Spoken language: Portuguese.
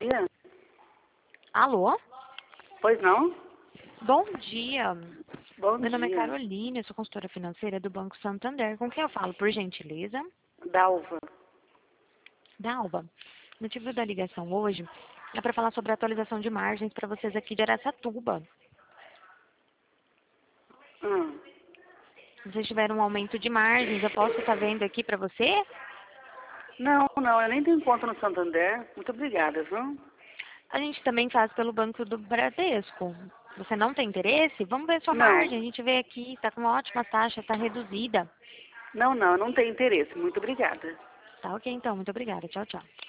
dia. Alô? Pois não? Bom dia. Bom Meu nome é dia. Carolina, eu sou consultora financeira do Banco Santander. Com quem eu falo, por gentileza? Dalva. Dalva. O motivo da ligação hoje é para falar sobre a atualização de margens para vocês aqui de Araçatuba. Hum. Vocês tiveram um aumento de margens, eu posso estar vendo aqui para você? Não, eu nem tenho conta no Santander. Muito obrigada, viu? A gente também faz pelo Banco do Bradesco. Você não tem interesse? Vamos ver sua Não. margem. A gente vê aqui, está com uma ótima taxa, está reduzida. Não tenho interesse. Muito obrigada. Tá ok então, muito obrigada. Tchau, tchau.